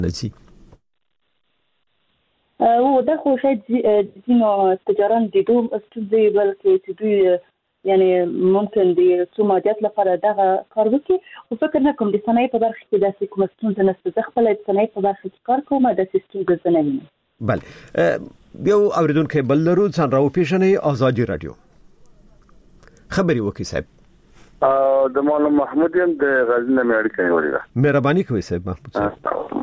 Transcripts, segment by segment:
نشي. وده خو شاید دینو تجاران دیدو استودی بلکه تدوی یعنی ممکن دی سومادیات لپاره دغه کار وکړي او فکر نه کوم د صنایع په برخه کې داسې کوم ستونزه نشته. زه خپل د صنایع په برخه کې کار کوم د ستونزه نه وینم. بله یو اوریدونکو بل لرو څنګه راو پیښنې آزادي رادیو خبري وکي صاحب. د مولانا محمود یم د غزنی مېړی کوي. مهرباني کوي صاحب محمود صاحب.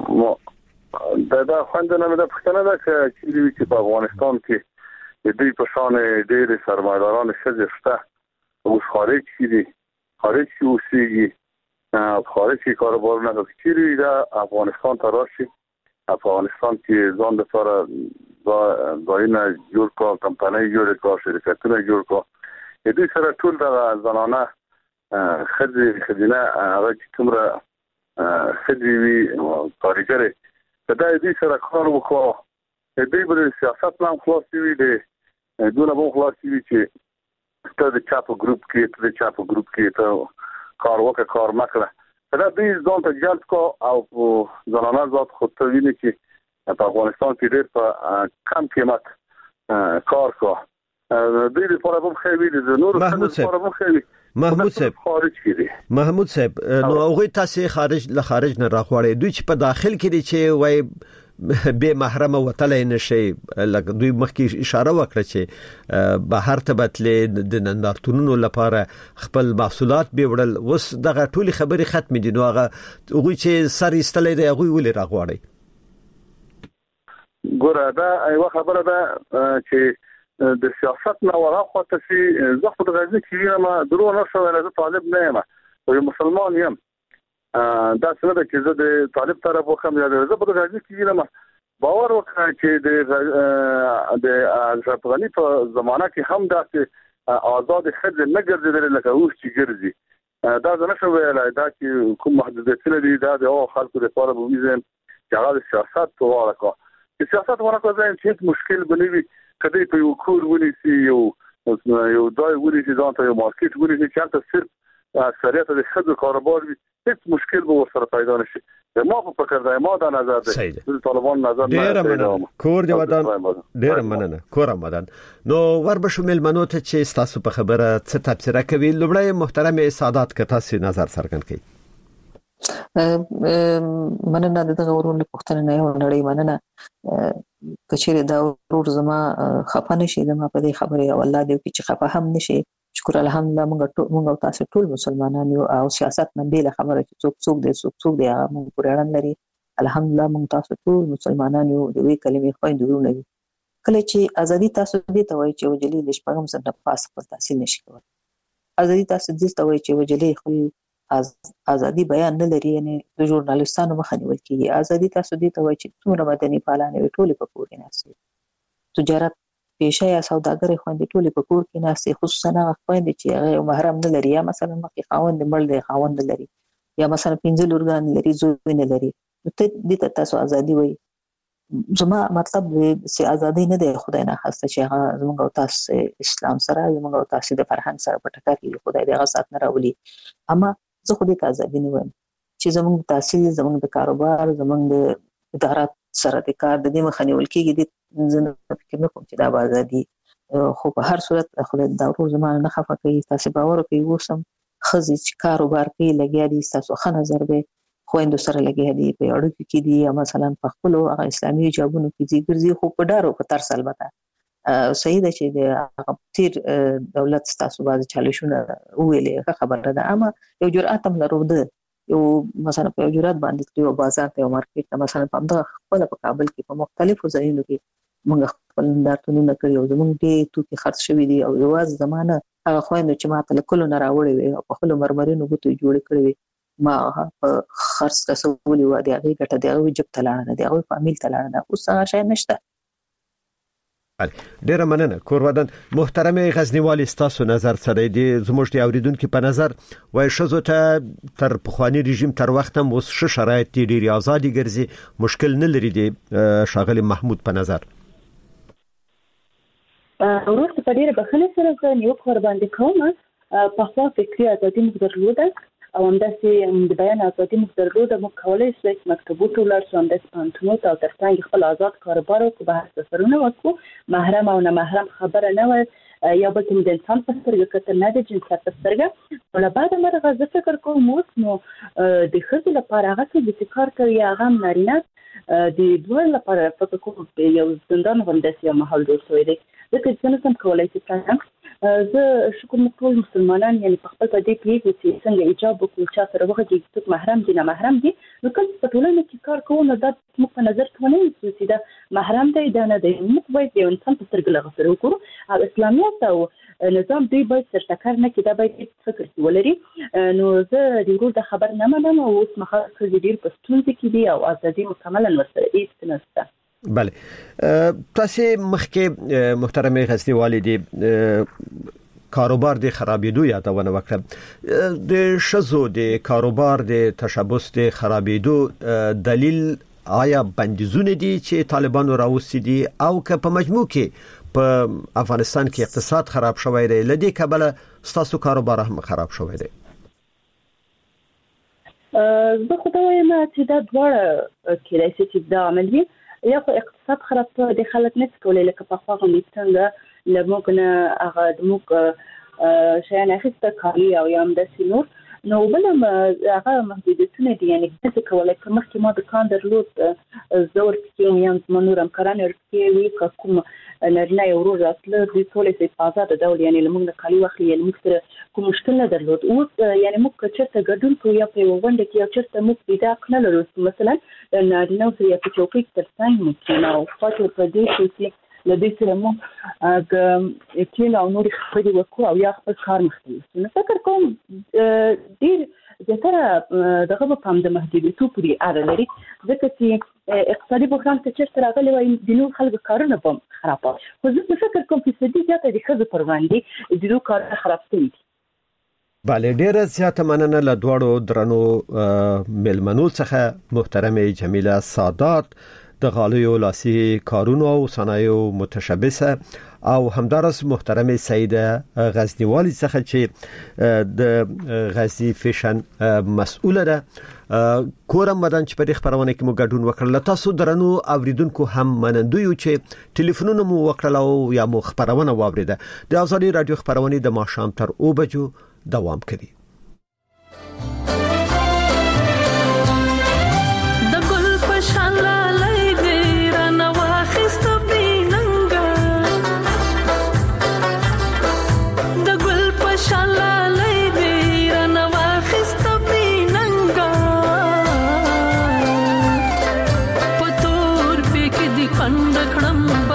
دا خوندنه د پښتنه ده چې په افغانستان کې د دې په شان ډېر سرمایداران شته او خارج کې اوسېږي خارج کې کاروبارونه کوي چې دا افغانستان ته راشي. افغانستان کې ځان لپاره ځایونه جوړ کړ، کمپنۍ جوړ کړ، شرکتونه جوړ کړ. دې سره ټول د زنانه خدینه هغه چې څومره خدوی کارګر دا دې سره کار وکړو. دې بل سیاست نام خلاصي وي دي دونه به خلاصي وي چې ته د چاپو ګروپ کې ته کار وکړه کار مکړه. دا دې ځان ته جلب کو او زنانه ذات خود ته ویني چې په افغانستان کې ډېر په کم قیمت کار کو. دې لپاره هم خېوي دي نور محمود صاحب نو هغه تاسو خارج نه راغواړي دوی چې په داخل کې دي چې وای به محرم وتلې نشي لکه دوی مخکې اشاره وکړه چې بهر ته بتلې د نندارتونونو لپاره خپل محصولات به وړل وس دغه ټولي خبري ختم دي. نو هغه چې سر ایستلې دی هغه ولې راغواړي؟ ګوره دا یو خبره ده چې د سیاست نه وراخه تاسو زه خو د غزنی کې ما درو نه شو نه طالب نه یم او مسلمان یم. دا څه ده چې زه د طالب طرف وخم یا زه په غزنی کې ما باور وکړم چې د افغاني په زمانہ کې هم داسې آزاد خځې نه ګرځیدل لکه اوس چې ګرځي. دا نه شو ویلای دا چې کوم محدودیتونه دي دا د خلکو لپاره به ویزه چې هغه سیاست ورکړي. سیاست ورکړي چې مشکل بنوي کدی په یو کور ونیسي یو دای ونیسي ځان ته یو مارکیټ ونیسي چې تاسو صرف اکثریت د خځو کاروبار وي هیڅ مشکل به ورسره پیدا نشي. ما په فکر دا ما دا نظر دی د طالبان نظر نه کور دی ودان ډیر مننه کور آمدن. نو وربه شومل منو ته چې تاسو په خبره څه تبصره کوي لومړی محترم سادات که تاسو نظر څرګند کړئ. مننه دغه ورونه پښتنه نه یو نړۍ مننه کچېره دا ورور زما خفه نشي زما په دې خبره او الله دې چې خفه هم نشي. شکر الحمدلله موږ تاسو ټول مسلمانان یو او سیاست نه بیل خبره چې څوک دې هغه موږ پرېړن لري. الحمدلله موږ تاسو ټول مسلمانان یو د وی کلمې خويندونه یو. کله چې ازادي تاسو دې ته وایي چې وجلي د شپږم سره پاس پر تحصیل نشي کولای. ازادي تاسو دې ته وایي چې وجلي خو ازادي بیان نه لري یعنی د ژورنالیستانو مخه نیول کیږي. ازادي تاسو دې ته وایي چې څومره مدني فعالان ټول په کور کې ناسي تجارت پیشه یا سوداګر خوندې ټول په کور کې ناسي خصوصا هغه خوندې چې هغه محرم نه لري یا مثلا مخکې خاوند مړ دی خاوند لري یا مثلا 15 لورګان لري زوی نه لري ته دې تاسو ازادي وایي. زما مطلب چې ازادي نه ده خدای نه خاصه چې هغه زموږ او تاسو اسلام سره زموږ او تاسو د فرهنګ سره په ټکر کې خدای دې هغه سات نه راولي. اما زه خو دې ازادي نه وایم چې زموږ تحصیل زموږ د کاروبار زموږ د ادارات سره د کار د دې مخنیول کېږي. د زنه فکر نه کوم چې دا ازادي خو په هر صورت خدای دا ورور زمانه نه خفه کوي. تاسو باور کوي وسم خزي چې کاروبار کوي لګیا دي تاسو ښه نظر به خويندو سره لګیا دي په اړیکو کې دي یا مثلا په خپل اسلامي جوابونو کې ځي خو په ډارو په تر البته صحیح ده چې د تیر دولت تاسو باز چالشونه ویلې خبره ده. اما یو جرأت هم لرو ده یو مثلا په جرأت باندې یو بازار ته یو مارکیټ مثلا په دغه خپل په کابل کې په مختلفو ځایونو کې موږ خپل دارتونونه کړی او زموږ دې توکي خرڅ شوی دي او یواز زمانه هغه خويندو چې ماته کله نه راوړي وي او په خپل مرمرینو غوته جوړ کړی وي ما خرڅ تسولي و دي هغه ګټه دی او جب تلاړه نه دی او فامیل تلاړه نه اوس هغه شای نشته. ډیره مننه کور ودان. محترم غزنیوالي تاسو نظر سره دی زموږ دی اوریدونکو په نظر وای شزو ته تر پخوانی رژیم تر وخت هم اوس شرایط دي ډیره ازادي ګرځي مشکل نه لري دی شاغلی محمود په نظر. ورته په ډیره بخنه سره یو کور باندې کومه په خپل فکري ازادي مقدار لوده او همداسې د بیان ازادي موږ درلوده، موږ کولای شو چې مکتبو ته ولاړ شو، همداسې پوهنتونونو ته او ترڅنګ خپل آزاد کاروبار وکړو، بحث سفرونه وکړو، محرم او نه محرم خبره نه وه، یا بلکې د انسان په سترګه کتل نه د جنسیت په سترګه. له بعده مرغه زه فکر کوم اوس نو د ښځې لپاره هغه څه چې کار کوي هغه نارینه د دوی لپاره فکر کوم یو زندان غوندې یو ماحول جوړ شوی دی. ځکه چې نه سم کولای چې زه شکر مو ټول مسلمانان یعنی په خپل په دې پیږي چې څنګه ایجاب وکړو، چا سره وغږیږي چې محرم دي نه محرم دي، نو کله په ټولنه کې کار کوو نو دا موږ په نظر کې ونه نیسو چې دا محرم دی دا نه دی. موږ باید یو انسان په سترګه له سره وکړو او اسلامیت او نظام دوی باید سرټکر نه کړي، دا باید فکر کې ولري. نو زه د ورور د خبر نه منم او اوس مخه ښځې ډېر په ستونزه کې دي او ازادي مکملا ورسره هیڅ نشته. بله تاسو مخکې محترم غزنی والدی کاروبار د خرابېدو یادونه وکړه، د شزو د کاروبار د تشبث د خرابېدو دلیل آیا بندیزونه دي چې طالبانو راوستي دي او که په مجموع کې په افغانستان کې اقتصاد خراب شوی دی لدی کبله ستاسو کاروبار هم خراب شوی دی؟ زه خو دا وایم چې دا دواړه کېدای شي چې دا عمل وي. یا خو اقتصاد خراب شوی دی، خلک نشي کولی لکه پخوا غوندې څنګه له موږ نه هغه د موږ شیان اخیسته کاري او یا همداسې نور، نو بل هغه محدودیتونه دي. یعنې نشي کولی که مخکې ما دوکان درلود زه ورپسې وم یا زما نور همکاران ورپسې وي، که کوم نارینه یو ورور راتله دوی کولی شي په ازاده ډول یعنې له موږ نه کالي واخلي، یعنې موږ سره کوم مشکل نه درلود. اوس یعنې موږ که چېرته ګډون کوو یا په یوه غونډه کې یا چېرته موږ پیدا حق نه لرو چې مثلا د نارینهو سره یا په چوکۍ کې تر څنګ موږ کېنو او خاطر په دې چې له دې سره موږ کېنو او نورې خبرې وکړو او یا خپل کار مخته یوسو. نو فکر کوم ډېر زیاتره دغه په هم د محدودیتو پورې اړه لري، ځکه چې اقتصادي بحران که چېرته راغلی وای د نورو خلکو کارونه به خراب وي، خو زه فکر کوم فیصدي زیاته د ښځو پر وړاندې د دوی کارونه خراب شوي دي. بله ډیره زیاته مننه له دواړو درنو مېلمنو څخه محترم جمیله سادات د غالیو لاسي کارونو او صنایعو متشبثه او همدارس محترم سیده غزنیوالی څخه چې د غزنی فیشن مسؤله ده. کورم مدن چې په خبرونه کې مو ګډون وکړل. تاسو درنو اوریدونکو هم منندوی چې ټلیفونونه مو وکړل او یا مو خبرونه واوریده. د ازادي رادیو خبرونه د ماښام تر 2 بجو دوام کوي. پتور پې کې دی پند کړم